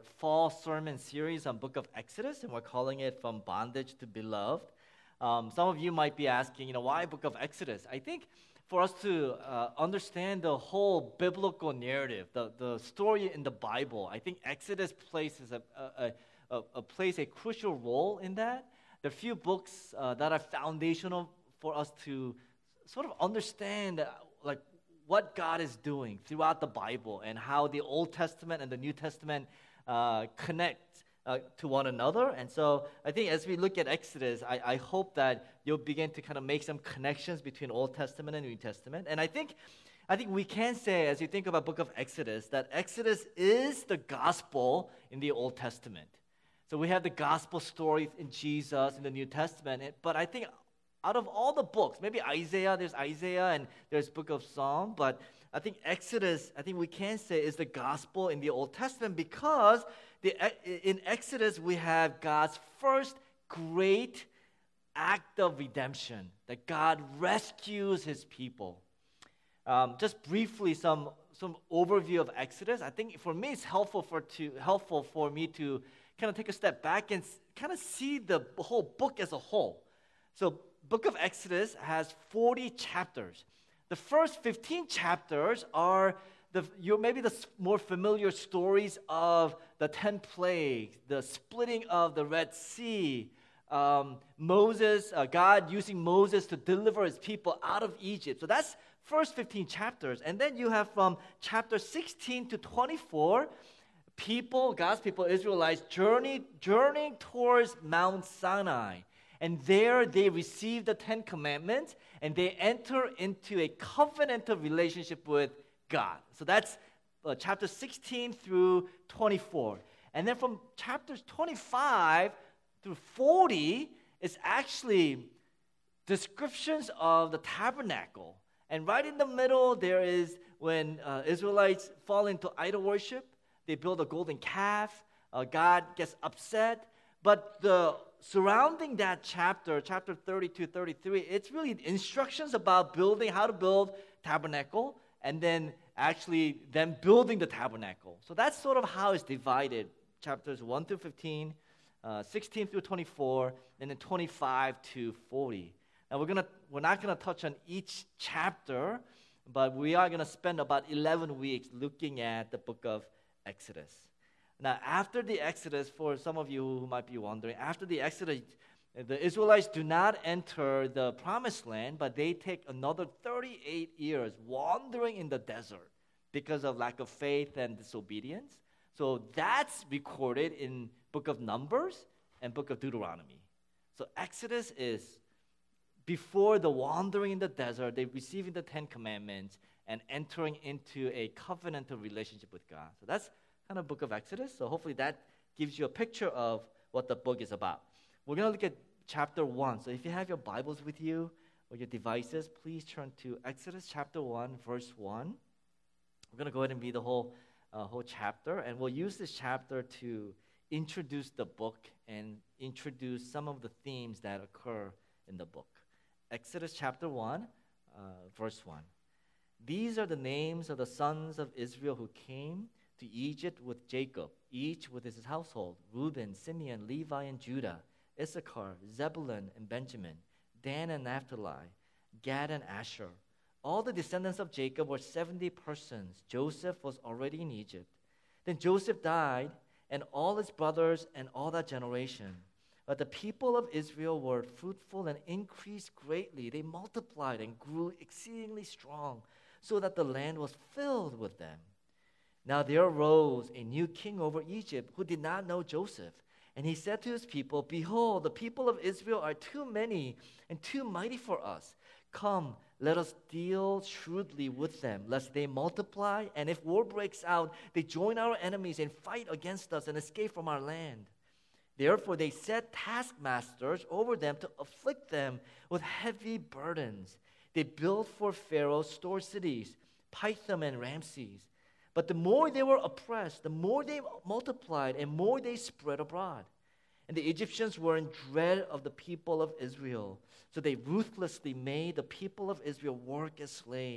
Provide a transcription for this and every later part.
fall sermon series on Book of Exodus, and we're calling it From Bondage to Beloved. Some of you might be asking, why Book of Exodus? I think for us to understand the whole biblical narrative, the story in the Bible, I think Exodus plays a crucial role in that. There are few books that are foundational for us to sort of understand what God is doing throughout the Bible and how the Old Testament and the New Testament connect to one another. And so I think as we look at Exodus, I hope that you'll begin to kind of make some connections between Old Testament and New Testament. And I think we can say, as you think about book of Exodus, that Exodus is the gospel in the Old Testament. So we have the gospel stories in Jesus in the New Testament, but I think out of all the books, maybe there's Isaiah and there's book of Psalm, but I think Exodus, we can say is the gospel in the Old Testament because in Exodus we have God's first great act of redemption, that God rescues his people. Just briefly, some overview of Exodus. I think for me it's helpful for me to kind of take a step back and kind of see the whole book as a whole. So book of Exodus has 40 chapters. The first 15 chapters are maybe the more familiar stories of the 10 plagues, the splitting of the Red Sea, God using Moses to deliver his people out of Egypt. So that's first 15 chapters. And then you have from chapter 16 to 24, God's people, Israelites, journeying towards Mount Sinai. And there they receive the 10 commandments and they enter into a covenantal relationship with God. So that's chapter 16 through 24. And then from chapters 25 through 40 is actually descriptions of the tabernacle. And right in the middle there is when Israelites fall into idol worship. They build a golden calf. God gets upset. But the surrounding that chapter 32, 33, it's really instructions about how to build tabernacle, and then actually them building the tabernacle. So that's sort of how it's divided, chapters 1 through 15, 16 through 24, and then 25 to 40. Now we're not gonna touch on each chapter, but we are gonna spend about 11 weeks looking at the book of Exodus. Now, after the Exodus, for some of you who might be wondering, after the Exodus, the Israelites do not enter the promised land, but they take another 38 years wandering in the desert because of lack of faith and disobedience. So that's recorded in book of Numbers and book of Deuteronomy. So Exodus is before the wandering in the desert, they receiving the 10 commandments and entering into a covenantal relationship with God. So that's kind of book of Exodus. So hopefully that gives you a picture of what the book is about. We're going to look at chapter 1. So if you have your Bibles with you or your devices, please turn to Exodus chapter 1, verse 1. We're going to go ahead and read the whole chapter, and we'll use this chapter to introduce the book and introduce some of the themes that occur in the book. Exodus chapter 1, verse 1. These are the names of the sons of Israel who came to Egypt with Jacob, each with his household: Reuben, Simeon, Levi, and Judah, Issachar, Zebulun, and Benjamin, Dan and Naphtali, Gad and Asher. All the descendants of Jacob were 70 persons. Joseph was already in Egypt. Then Joseph died, and all his brothers and all that generation. But the people of Israel were fruitful and increased greatly. They multiplied and grew exceedingly strong, so that the land was filled with them. Now there arose a new king over Egypt who did not know Joseph. And he said to his people, "Behold, the people of Israel are too many and too mighty for us. Come, let us deal shrewdly with them, lest they multiply, and if war breaks out, they join our enemies and fight against us and escape from our land." Therefore they set taskmasters over them to afflict them with heavy burdens. They built for Pharaoh store cities, Pithom and Ramses. But the more they were oppressed, the more they multiplied and more they spread abroad. And the Egyptians were in dread of the people of Israel. So they ruthlessly made the people of Israel work as slaves.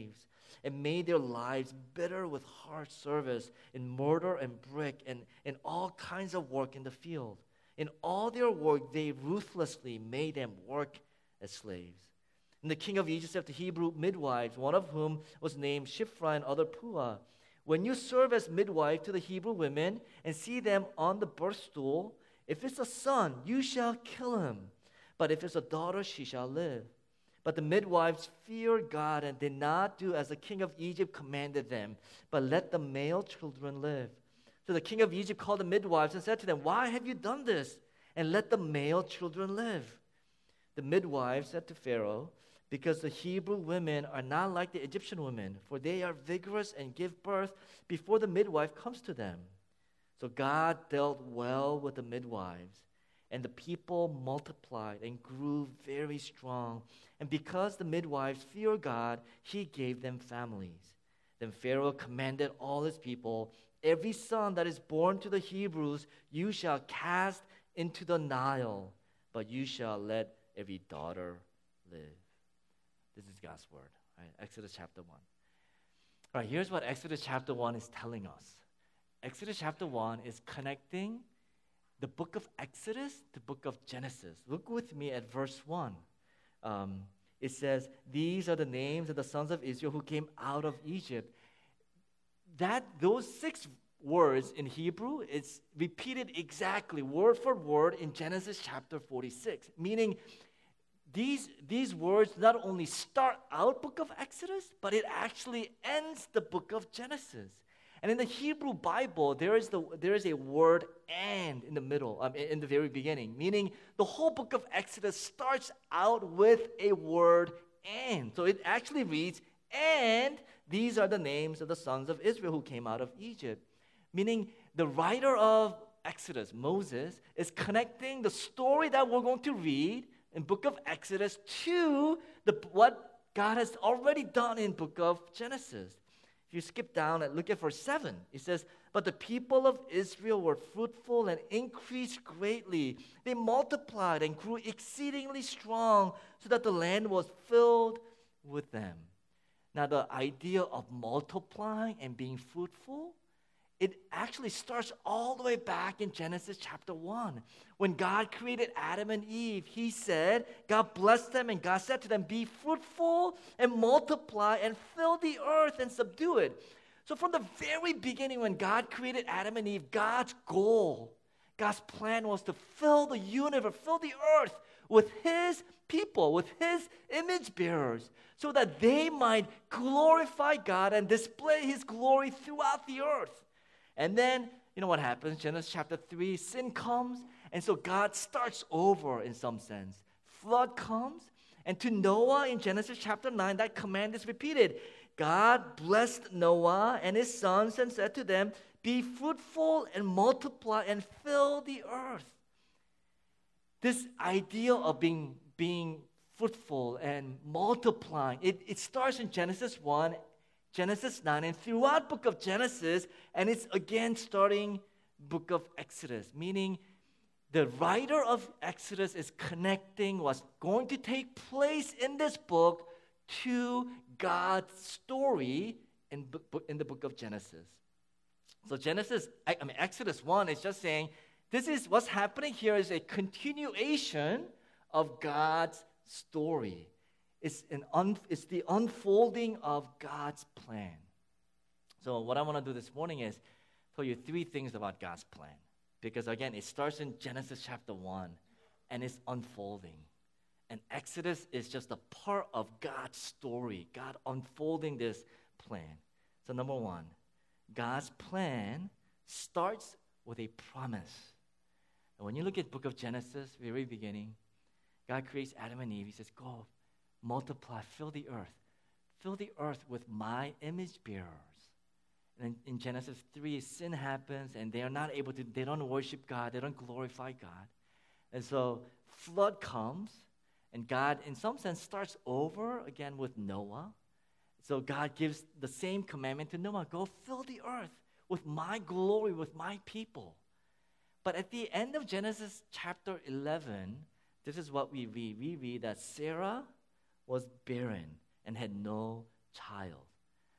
and made their lives bitter with hard service in mortar and brick and in all kinds of work in the field. In all their work, they ruthlessly made them work as slaves. And the king of Egypt said to Hebrew midwives, one of whom was named Shiphrah and other Puah, when you serve as midwife to the Hebrew women and see them on the birth stool, if it's a son, you shall kill him. But if it's a daughter, she shall live. But the midwives feared God and did not do as the king of Egypt commanded them, but let the male children live. So the king of Egypt called the midwives and said to them, why have you done this? And let the male children live. The midwives said to Pharaoh, because the Hebrew women are not like the Egyptian women, for they are vigorous and give birth before the midwife comes to them. So God dealt well with the midwives, and the people multiplied and grew very strong. And because the midwives feared God, he gave them families. Then Pharaoh commanded all his people, every son that is born to the Hebrews you shall cast into the Nile, but you shall let every daughter live. This is God's word, right? Exodus chapter 1. All right, here's what Exodus chapter 1 is telling us. Exodus chapter 1 is connecting the book of Exodus to the book of Genesis. Look with me at verse 1. It says, these are the names of the sons of Israel who came out of Egypt. Those 6 words in Hebrew is repeated exactly, word for word, in Genesis chapter 46, meaning these words not only start out book of Exodus, but it actually ends the book of Genesis. And in the Hebrew Bible, there is a word "and" in the middle, in the very beginning, meaning the whole book of Exodus starts out with a word "and." So it actually reads, and these are the names of the sons of Israel who came out of Egypt. Meaning the writer of Exodus, Moses, is connecting the story that we're going to read in book of Exodus to what God has already done in book of Genesis. If you skip down and look at verse 7, it says, but the people of Israel were fruitful and increased greatly. They multiplied and grew exceedingly strong so that the land was filled with them. Now the idea of multiplying and being fruitful, it actually starts all the way back in Genesis chapter 1. When God created Adam and Eve, he said, God blessed them and God said to them, be fruitful and multiply and fill the earth and subdue it. So from the very beginning when God created Adam and Eve, God's goal, God's plan was to fill the universe, fill the earth with his people, with his image bearers, so that they might glorify God and display his glory throughout the earth. And then, you know what happens? Genesis chapter 3, sin comes, and so God starts over in some sense. Flood comes, and to Noah in Genesis chapter 9, that command is repeated. God blessed Noah and his sons and said to them, be fruitful and multiply and fill the earth. This idea of being fruitful and multiplying, it starts in Genesis 1, Genesis 9, and throughout book of Genesis, and it's again starting book of Exodus, meaning the writer of Exodus is connecting what's going to take place in this book to God's story in the book of Genesis. So Exodus 1 is just saying, this is what's happening here is a continuation of God's story. It's the unfolding of God's plan. So what I want to do this morning is tell you 3 things about God's plan. Because again, it starts in Genesis chapter 1 and it's unfolding. And Exodus is just a part of God's story, God unfolding this plan. So number 1, God's plan starts with a promise. And when you look at book of Genesis, very beginning, God creates Adam and Eve. He says, go, multiply, fill the earth with my image bearers. And in Genesis 3, sin happens, and they don't worship God, they don't glorify God. And so flood comes, and God, in some sense, starts over again with Noah. So God gives the same commandment to Noah, go fill the earth with my glory, with my people. But at the end of Genesis chapter 11, this is what we read. We read that Sarah was barren and had no child.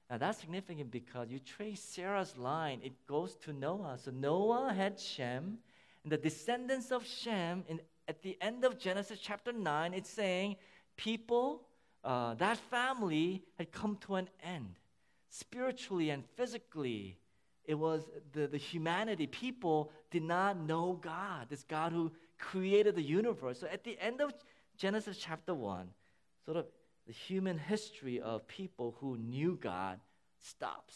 Now that's significant because you trace Sarah's line, it goes to Noah. So Noah had Shem, and the descendants of Shem, at the end of Genesis chapter 9, it's saying people, that family had come to an end. Spiritually and physically, it was the humanity, people did not know God, this God who created the universe. So at the end of Genesis chapter 1, sort of the human history of people who knew God stops.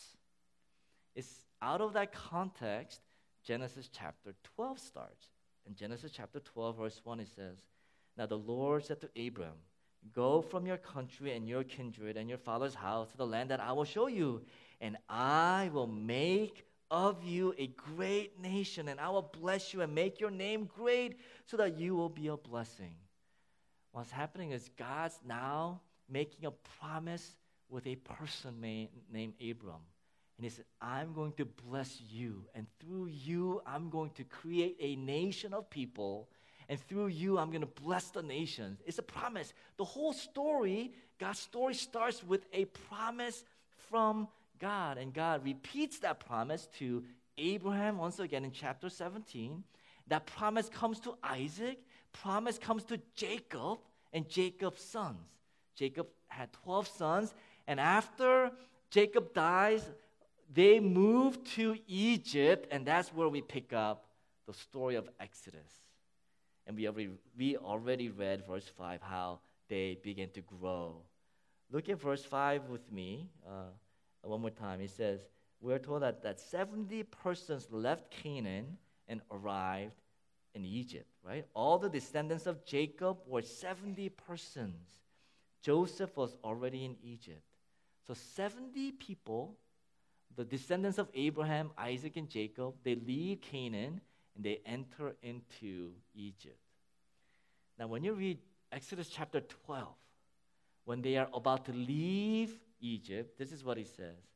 It's out of that context, Genesis chapter 12 starts. In Genesis chapter 12, verse 1, it says, "Now the Lord said to Abram, go from your country and your kindred and your father's house to the land that I will show you, and I will make of you a great nation, and I will bless you and make your name great so that you will be a blessing." What's happening is God's now making a promise with a person named Abram. And he said, I'm going to bless you, and through you, I'm going to create a nation of people, and through you, I'm going to bless the nations. It's a promise. The whole story, God's story starts with a promise from God, and God repeats that promise to Abraham once again in chapter 17. That promise comes to Isaac, promise comes to Jacob, and Jacob's sons. Jacob had 12 sons, and after Jacob dies, they move to Egypt, and that's where we pick up the story of Exodus. And we already read verse 5, how they begin to grow. Look at verse 5 with me one more time. It says, we're told that 70 persons left Canaan and arrived in Egypt, right? All the descendants of Jacob were 70 persons. Joseph was already in Egypt. So 70 people, the descendants of Abraham, Isaac, and Jacob, they leave Canaan and they enter into Egypt. Now, when you read Exodus chapter 12, when they are about to leave Egypt, this is what it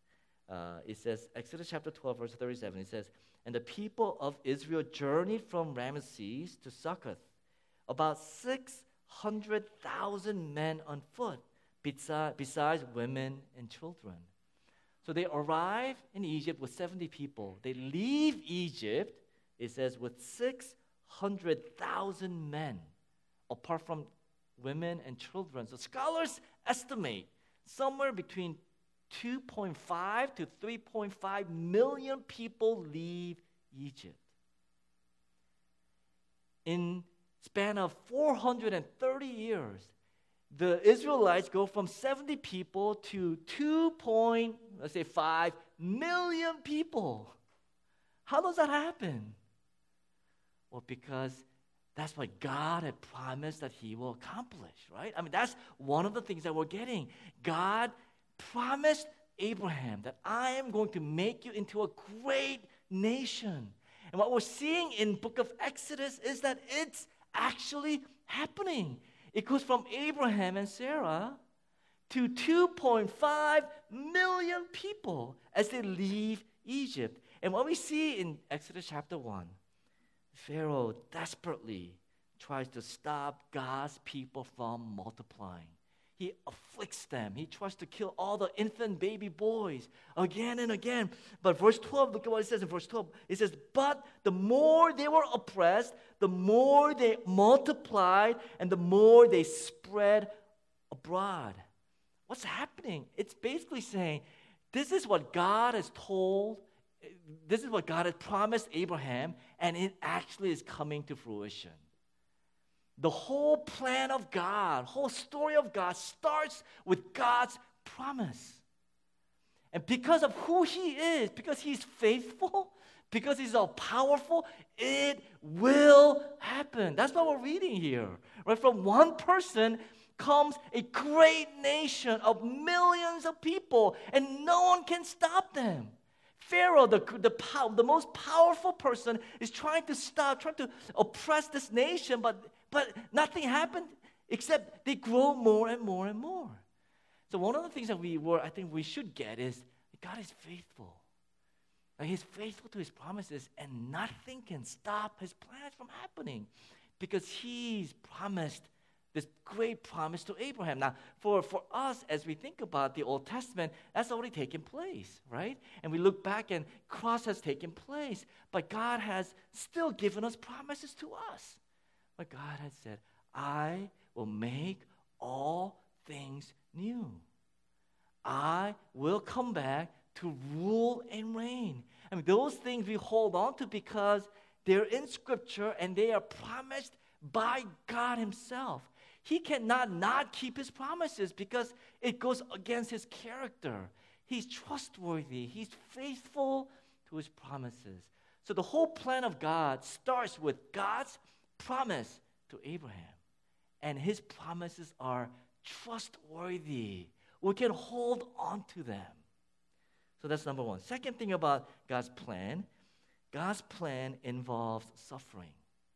says. Exodus chapter 12, verse 37, it says, "And the people of Israel journeyed from Ramesses to Succoth, about 600,000 men on foot, besides women and children." So they arrive in Egypt with 70 people. They leave Egypt, it says, with 600,000 men, apart from women and children. So scholars estimate somewhere between 2.5 to 3.5 million people leave Egypt. In span of 430 years, the Israelites go from 70 people to 2.5 million people. How does that happen? Well, because that's what God had promised that He will accomplish, right? I mean, that's one of the things that we're getting. God promised Abraham that I am going to make you into a great nation. And what we're seeing in book of Exodus is that it's actually happening. It goes from Abraham and Sarah to 2.5 million people as they leave Egypt. And what we see in Exodus chapter 1, Pharaoh desperately tries to stop God's people from multiplying. He afflicts them. He tries to kill all the infant baby boys again and again. But verse 12, look at what it says in verse 12. It says, "But the more they were oppressed, the more they multiplied, and the more they spread abroad." What's happening? It's basically saying, this is what God has told, this is what God has promised Abraham, and it actually is coming to fruition. The whole plan of God, whole story of God starts with God's promise. And because of who He is, because He's faithful, because He's all powerful, it will happen. That's what we're reading here. Right? From one person comes a great nation of millions of people, and no one can stop them. Pharaoh, the most powerful person, is trying to oppress this nation, but nothing happened except they grow more and more and more. So one of the things that I think we should get is God is faithful. Like He's faithful to His promises, and nothing can stop His plans from happening because He's promised this great promise to Abraham. Now, for us, as we think about the Old Testament, that's already taken place, right? And we look back and cross has taken place. But God has still given us promises to us. But God has said, I will make all things new. I will come back to rule and reign. I mean, those things we hold on to because they're in Scripture and they are promised by God Himself. He cannot not keep His promises because it goes against His character. He's trustworthy. He's faithful to His promises. So the whole plan of God starts with God's promise to Abraham. And His promises are trustworthy. We can hold on to them. So that's number one. Second thing about God's plan involves suffering.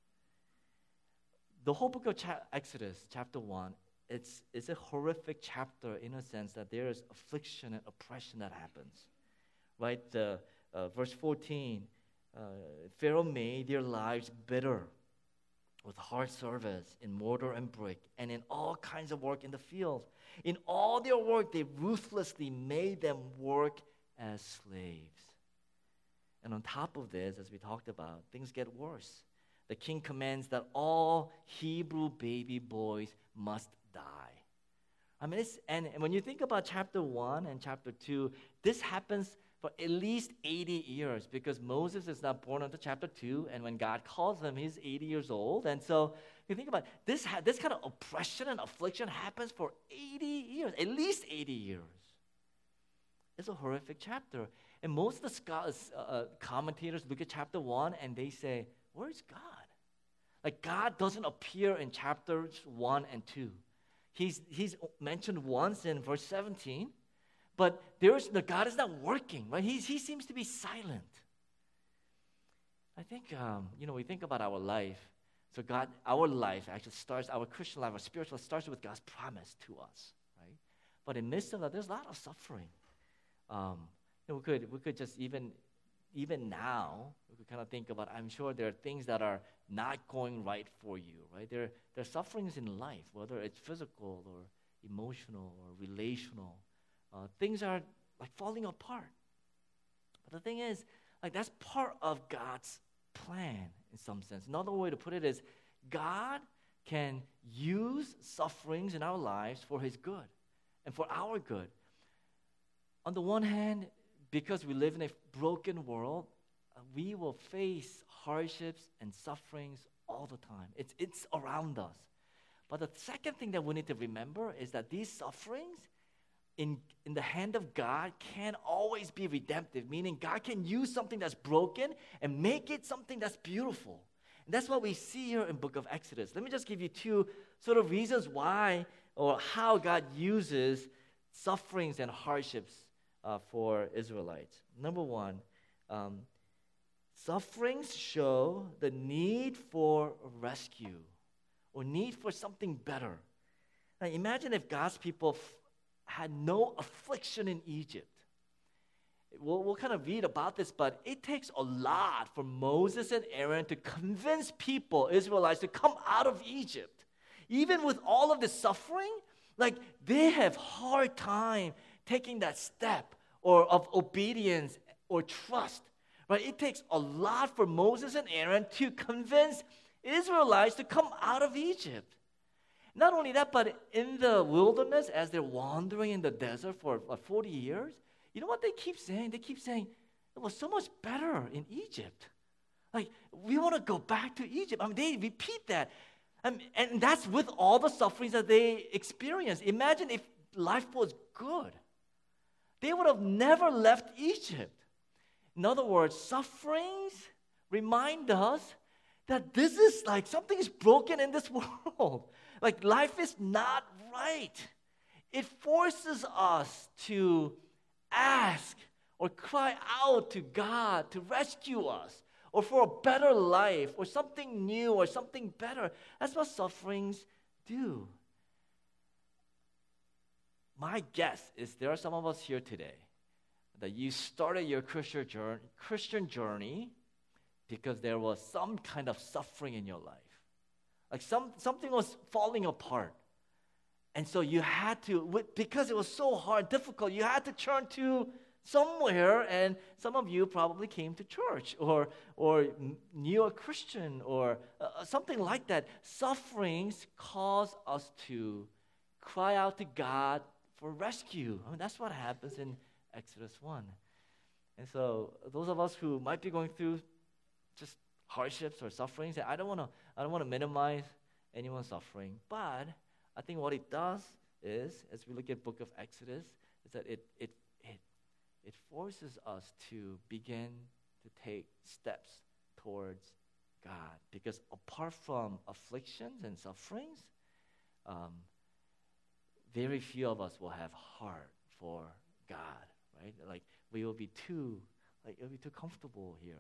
The whole book of Exodus, chapter 1, it's a horrific chapter in a sense that there is affliction and oppression that happens. Right? Verse 14, Pharaoh made their lives bitter with hard service in mortar and brick and in all kinds of work in the fields. In all their work, they ruthlessly made them work as slaves. And on top of this, as we talked about, things get worse. The king commands that all Hebrew baby boys must die. I mean, and when you think about chapter 1 and chapter 2, this happens for at least 80 years because Moses is not born until chapter 2, and when God calls him, he's 80 years old. And so you think about this kind of oppression and affliction happens for 80 years, at least 80 years. It's a horrific chapter. And most of the scholars, commentators look at chapter 1 and they say, where's God? Like God doesn't appear in chapters 1 and 2. He's mentioned once in verse 17, but God is not working, right? He seems to be silent. I think, we think about our life. So our life actually starts, our Christian life, our spiritual life starts with God's promise to us, right? But in the midst of that, there's a lot of suffering. We could just even now, we could kind of think about, I'm sure there are things that are not going right for you, right? There are sufferings in life, whether it's physical or emotional or relational. Things are like falling apart. But the thing is, like that's part of God's plan in some sense. Another way to put it is God can use sufferings in our lives for His good and for our good. On the one hand, because we live in a broken world, we will face hardships and sufferings all the time. It's around us. But the second thing that we need to remember is that these sufferings in the hand of God can always be redemptive, meaning God can use something that's broken and make it something that's beautiful. And that's what we see here in book of Exodus. Let me just give you two sort of reasons why or how God uses sufferings and hardships for Israelites. Number one, sufferings show the need for rescue or need for something better. Now imagine if God's people had no affliction in Egypt. We'll kind of read about this, but it takes a lot for Moses and Aaron to convince people, Israelites, to come out of Egypt. Even with all of the suffering, like they have hard time taking that step or of obedience or trust. Right? It takes a lot for Moses and Aaron to convince Israelites to come out of Egypt. Not only that, but in the wilderness, as they're wandering in the desert for 40 years, you know what they keep saying? They keep saying, it was so much better in Egypt. Like, we want to go back to Egypt. I mean, they repeat that. And that's with all the sufferings that they experienced. Imagine if life was good. They would have never left Egypt. In other words, sufferings remind us that this is like something is broken in this world. Like life is not right. It forces us to ask or cry out to God to rescue us or for a better life or something new or something better. That's what sufferings do. My guess is there are some of us here today that you started your Christian journey because there was some kind of suffering in your life. Like something was falling apart. And so you had to, because it was so hard, difficult, you had to turn to somewhere, and some of you probably came to church or knew a Christian or something like that. Sufferings cause us to cry out to God for rescue. I mean, that's what happens in Exodus 1. And so those of us who might be going through just hardships or sufferings, I don't want to minimize anyone's suffering, but I think what it does is, as we look at book of Exodus, is that it forces us to begin to take steps towards God. Because apart from afflictions and sufferings, very few of us will have heart for God, right? Like it'll be too comfortable here.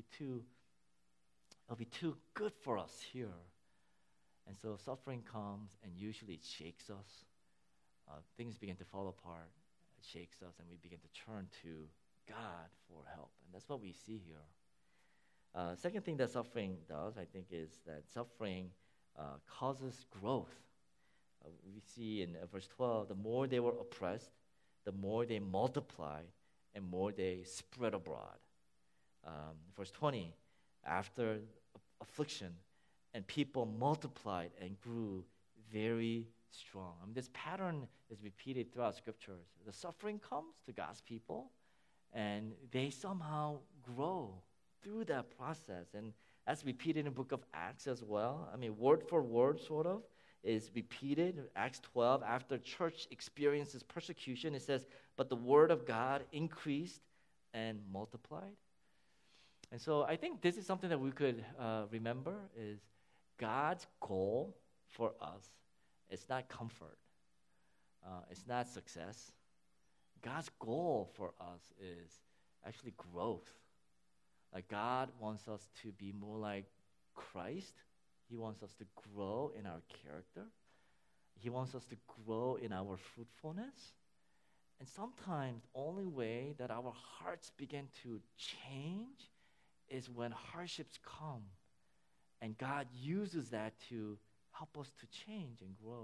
It'll be too good for us here. And so suffering comes, and usually it shakes us. Things begin to fall apart. It shakes us, and we begin to turn to God for help. And that's what we see here. Second thing that suffering does, I think, is that suffering causes growth. We see in verse 12, the more they were oppressed, the more they multiplied, and more they spread abroad. Verse 20, after affliction, and people multiplied and grew very strong. I mean, this pattern is repeated throughout scriptures. The suffering comes to God's people, and they somehow grow through that process. And that's repeated in the book of Acts as well. I mean, word for word, sort of, is repeated. Acts 12, after church experiences persecution, it says, but the word of God increased and multiplied. And so I think this is something that we could remember is God's goal for us is not comfort. It's not success. God's goal for us is actually growth. Like God wants us to be more like Christ. He wants us to grow in our character. He wants us to grow in our fruitfulness. And sometimes the only way that our hearts begin to change is when hardships come. And God uses that to help us to change and grow.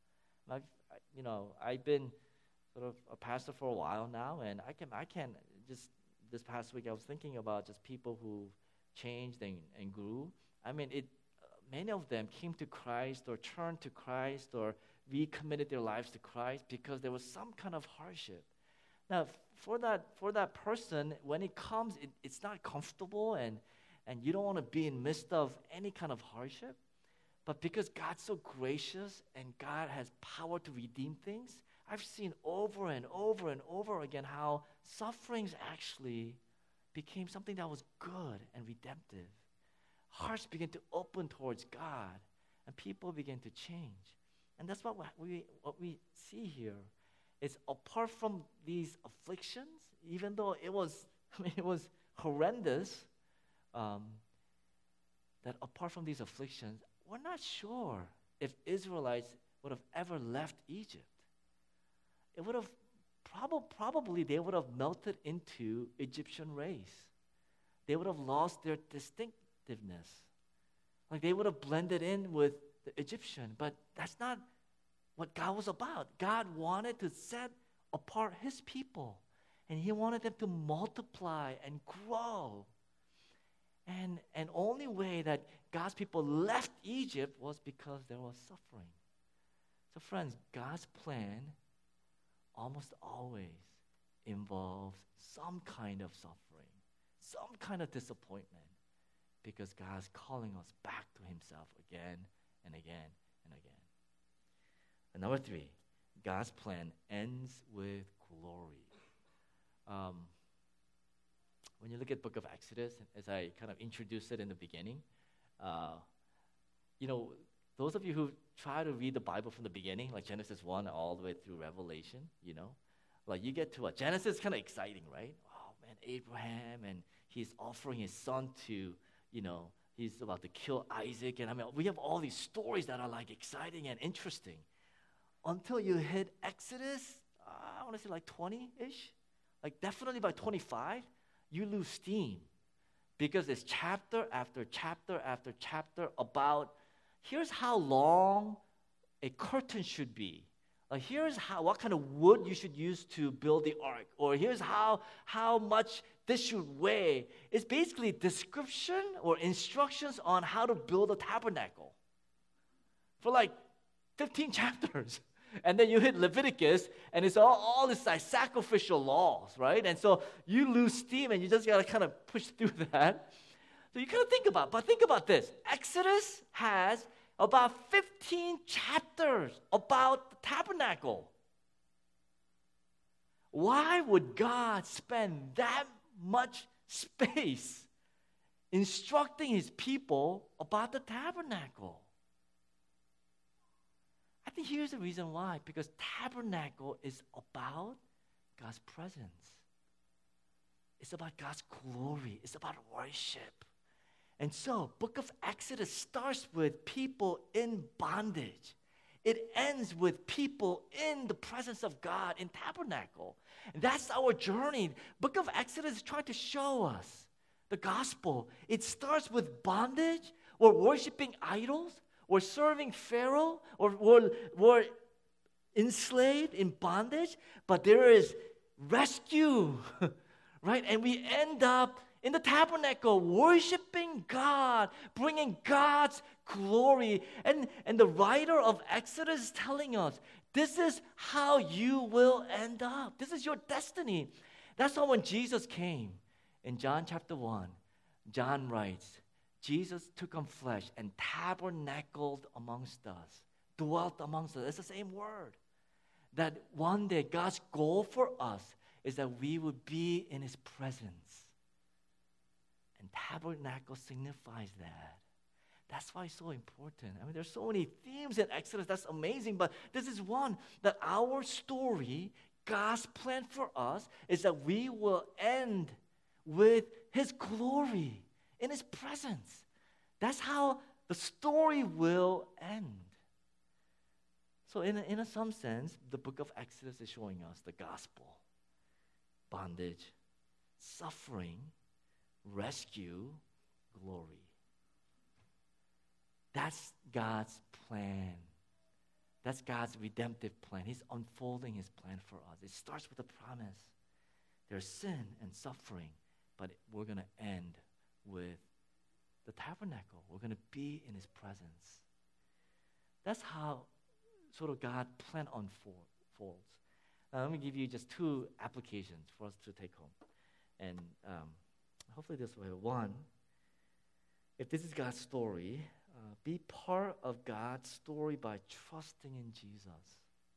I've been sort of a pastor for a while now, and I can just this past week I was thinking about just people who changed and grew. I mean, many of them came to Christ or turned to Christ or recommitted their lives to Christ because there was some kind of hardship. Now, for that person, when it comes, it's not comfortable, and you don't want to be in the midst of any kind of hardship. But because God's so gracious and God has power to redeem things, I've seen over and over and over again how sufferings actually became something that was good and redemptive. Hearts begin to open towards God, and people begin to change. And that's what we see here. It's apart from these afflictions, even though it was horrendous, that apart from these afflictions, we're not sure if Israelites would have ever left Egypt. It would have probably they would have melted into Egyptian race. They would have lost their distinctiveness. Like they would have blended in with the Egyptian, but that's not what God was about. God wanted to set apart his people, and he wanted them to multiply and grow. And only way that God's people left Egypt was because there was suffering. So friends, God's plan almost always involves some kind of suffering, some kind of disappointment, because God's calling us back to himself again and again and again. And number 3, God's plan ends with glory. When you look at the book of Exodus, as I kind of introduced it in the beginning, those of you who try to read the Bible from the beginning, like Genesis 1 all the way through Revelation, like you get to Genesis is kind of exciting, right? Oh man, Abraham, and he's offering his son to, he's about to kill Isaac, and I mean, we have all these stories that are like exciting and interesting. Until you hit Exodus, I want to say like 20-ish, like definitely by 25, you lose steam, because it's chapter after chapter after chapter about here's how long a curtain should be. Here's what kind of wood you should use to build the ark. Or here's how much this should weigh. It's basically description or instructions on how to build a tabernacle for like 15 chapters. And then you hit Leviticus, and it's all this like sacrificial laws, right? And so you lose steam, and you just got to kind of push through that. So you kind of think about this. Exodus has about 15 chapters about the tabernacle. Why would God spend that much space instructing his people about the tabernacle? I think here's the reason why. Because tabernacle is about God's presence. It's about God's glory. It's about worship. And so, book of Exodus starts with people in bondage. It ends with people in the presence of God in tabernacle. And that's our journey. Book of Exodus is trying to show us the gospel. It starts with bondage. We're worshiping idols. We're serving Pharaoh. Or we're enslaved in bondage. But there is rescue, right? And we end up in the tabernacle, worshiping God, bringing God's glory. And the writer of Exodus is telling us, this is how you will end up. This is your destiny. That's why when Jesus came, in John chapter 1, John writes, Jesus took on flesh and tabernacled amongst us, dwelt amongst us. It's the same word. That one day God's goal for us is that we would be in his presence. And tabernacle signifies that. That's why it's so important. I mean, there's so many themes in Exodus. That's amazing. But this is one, that our story, God's plan for us, is that we will end with his glory in his presence. That's how the story will end. So in some sense, the book of Exodus is showing us the gospel. Bondage, suffering, rescue, glory. That's God's plan. That's God's redemptive plan. He's unfolding his plan for us. It starts with a promise. There's sin and suffering, but we're going to end with the tabernacle. We're going to be in his presence. That's how sort of God plan unfolds. Now, let me give you just two applications for us to take home. And hopefully this way. One, if this is God's story, be part of God's story by trusting in Jesus.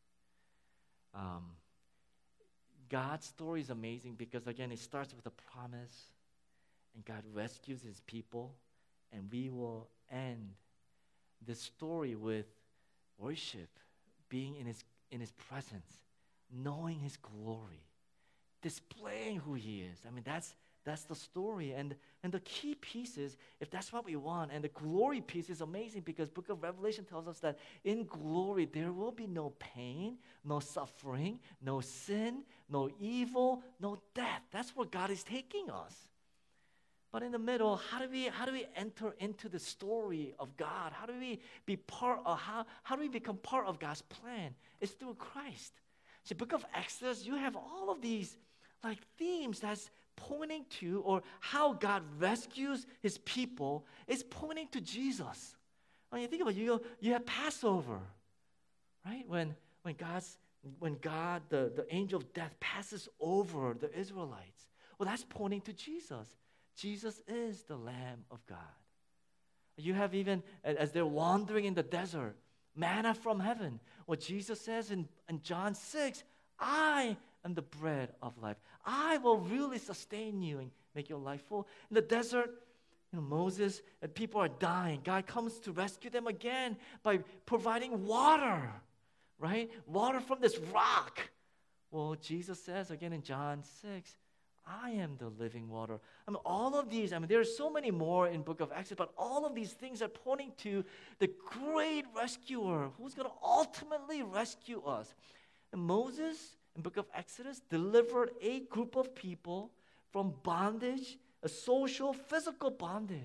God's story is amazing because, again, it starts with a promise, and God rescues his people, and we will end this story with worship, being in his presence, knowing his glory, displaying who he is. I mean, that's the story. And the key piece is, if that's what we want, and the glory piece is amazing because book of Revelation tells us that in glory there will be no pain, no suffering, no sin, no evil, no death. That's where God is taking us. But in the middle, how do we enter into the story of God? How do we be part of how do we become part of God's plan? It's through Christ. So book of Exodus, you have all of these like themes that's pointing to, or how God rescues his people is pointing to Jesus. When you think about it, you have Passover, right? When God, the angel of death passes over the Israelites. Well, that's pointing to Jesus. Jesus is the Lamb of God. You have even, as they're wandering in the desert, manna from heaven. What Jesus says in John 6, I am the bread of life. I will really sustain you and make your life full. In the desert, Moses and people are dying. God comes to rescue them again by providing water, right? Water from this rock. Well, Jesus says again in John 6, I am the living water. I mean, all of these, there are so many more in book of Exodus, but all of these things are pointing to the great rescuer who's going to ultimately rescue us. And Moses, in book of Exodus, delivered a group of people from bondage, a social, physical bondage.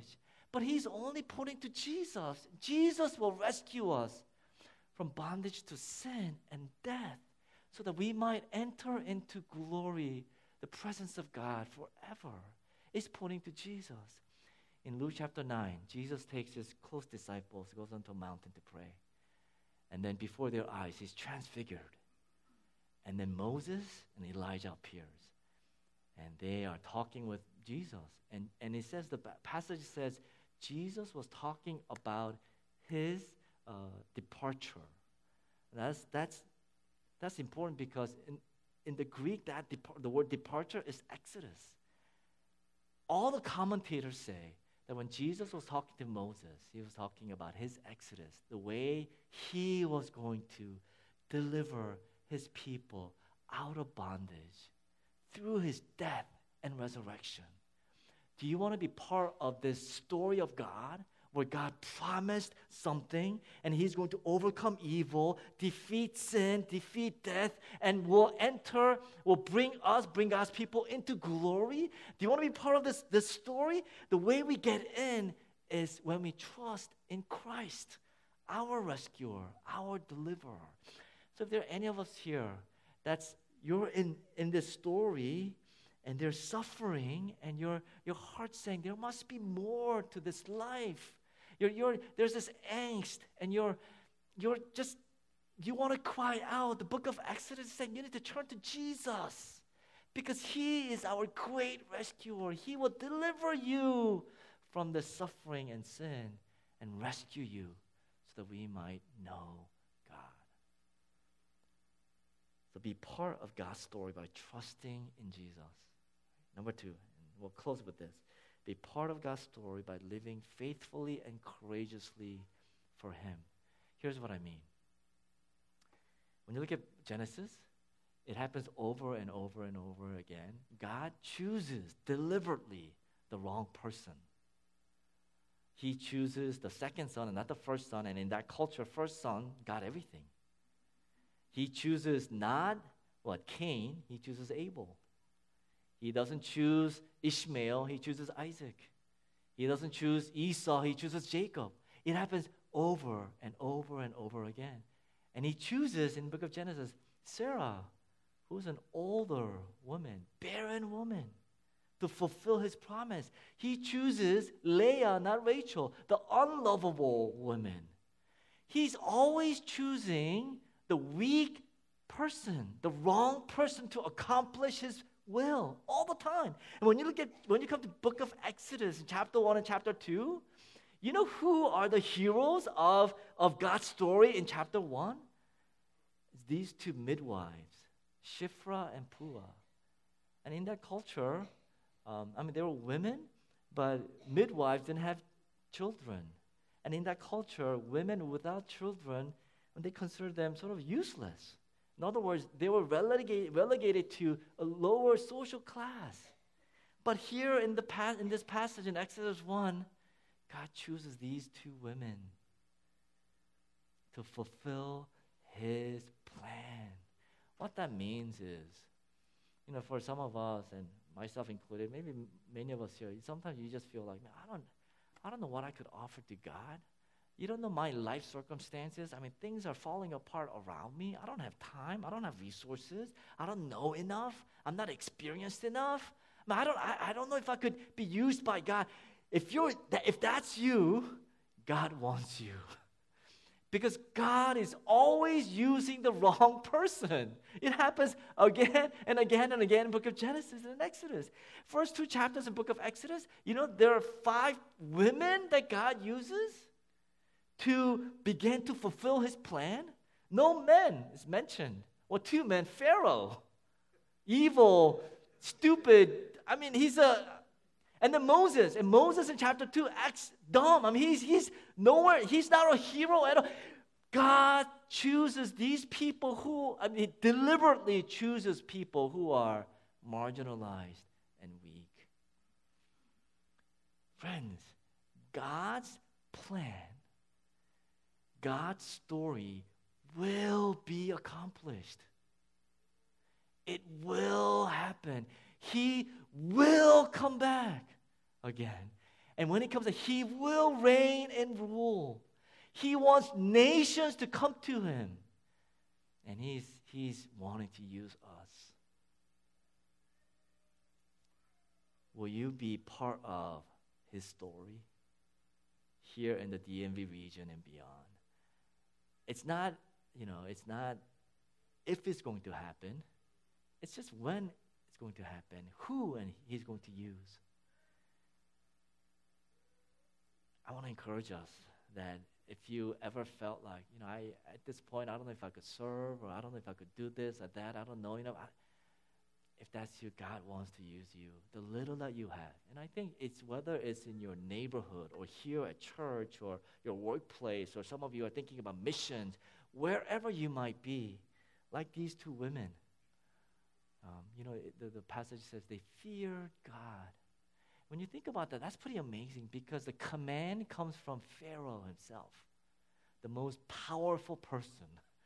But he's only pointing to Jesus. Jesus will rescue us from bondage to sin and death so that we might enter into glory, the presence of God forever. It's pointing to Jesus. In Luke chapter 9, Jesus takes his close disciples, goes onto a mountain to pray. And then before their eyes, he's transfigured. And then Moses and Elijah appears. And they are talking with Jesus. And it says, the passage says, Jesus was talking about his departure. That's important because in the Greek, the word departure is Exodus. All the commentators say that when Jesus was talking to Moses, he was talking about his Exodus, the way he was going to deliver his people out of bondage through his death and resurrection. Do you want to be part of this story of God where God promised something and he's going to overcome evil, defeat sin, defeat death, and will bring God's people into glory? Do you want to be part of this story? The way we get in is when we trust in Christ, our rescuer, our deliverer. So if there are any of us here you're in this story and there's suffering and your heart's saying there must be more to this life. There's this angst and you want to cry out. The book of Exodus is saying you need to turn to Jesus because he is our great rescuer. He will deliver you from the suffering and sin and rescue you so that we might know God. So be part of God's story by trusting in Jesus. Number 2, and we'll close with this. Be part of God's story by living faithfully and courageously for him. Here's what I mean. When you look at Genesis, it happens over and over and over again. God chooses deliberately the wrong person. He chooses the second son and not the first son, and in that culture, first son got everything. He chooses not Cain, he chooses Abel. He doesn't choose Ishmael, he chooses Isaac. He doesn't choose Esau, he chooses Jacob. It happens over and over and over again. And he chooses in the book of Genesis, Sarah, who's an older woman, barren woman, to fulfill his promise. He chooses Leah, not Rachel, the unlovable woman. He's always choosing the weak person, the wrong person to accomplish his will all the time. And when you come to the book of Exodus, chapter 1 and chapter 2, you know who are the heroes of God's story in chapter 1? It's these two midwives, Shiphrah and Puah. And in that culture, they were women, but midwives didn't have children. And in that culture, women without children, they considered them sort of useless. In other words, they were relegated to a lower social class. But here in this passage in Exodus 1, God chooses these two women to fulfill his plan. What that means is, for some of us, and myself included, maybe many of us here, sometimes you just feel like, man, I don't know what I could offer to God. You don't know my life circumstances. Things are falling apart around me. I don't have time. I don't have resources. I don't know enough. I'm not experienced enough. I don't know if I could be used by God. If that's you, God wants you. Because God is always using the wrong person. It happens again and again and again in the book of Genesis and Exodus. First 2 chapters in the book of Exodus, there are 5 women that God uses to begin to fulfill his plan. No men is mentioned. 2 men, Pharaoh, evil, stupid. And then Moses. And Moses in chapter 2 acts dumb. He's nowhere. He's not a hero at all. God chooses these people deliberately chooses people who are marginalized and weak. Friends, God's plan, God's story will be accomplished. It will happen. He will come back again. And when it comes, he will reign and rule. He wants nations to come to him. And he's wanting to use us. Will you be part of his story here in the DMV region and beyond? It's not if it's going to happen. It's just when it's going to happen, who and he's going to use. I want to encourage us that if you ever felt like, at this point, I don't know if I could serve, or I don't know if I could do this or that, I don't know, if that's you, God wants to use you, the little that you have. And I think it's whether it's in your neighborhood or here at church or your workplace, or some of you are thinking about missions, wherever you might be, like these two women. The passage says they feared God. When you think about that, that's pretty amazing, because the command comes from Pharaoh himself, the most powerful person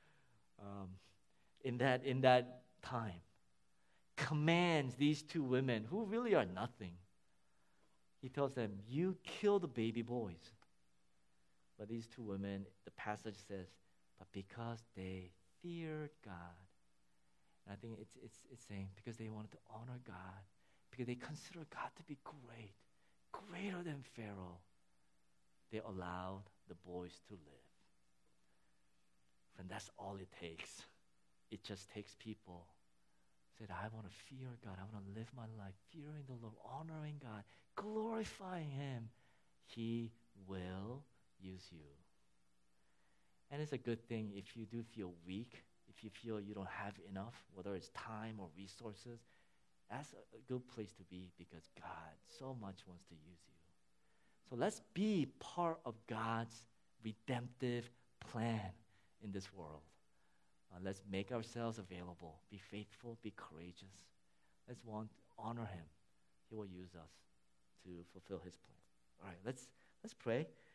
in that time. Commands these two women who really are nothing. He tells them, you kill the baby boys. But these two women, the passage says, but because they feared God. And I think it's saying because they wanted to honor God, because they considered God to be greater than Pharaoh, they allowed the boys to live. And that's all it takes. It just takes people said, I want to fear God. I want to live my life fearing the Lord, honoring God, glorifying him. He will use you. And it's a good thing if you do feel weak, if you feel you don't have enough, whether it's time or resources. That's a good place to be, because God so much wants to use you. So let's be part of God's redemptive plan in this world. Let's make ourselves available. Be faithful, be courageous. Let's honor him. He will use us to fulfill his plan. All right, let's pray.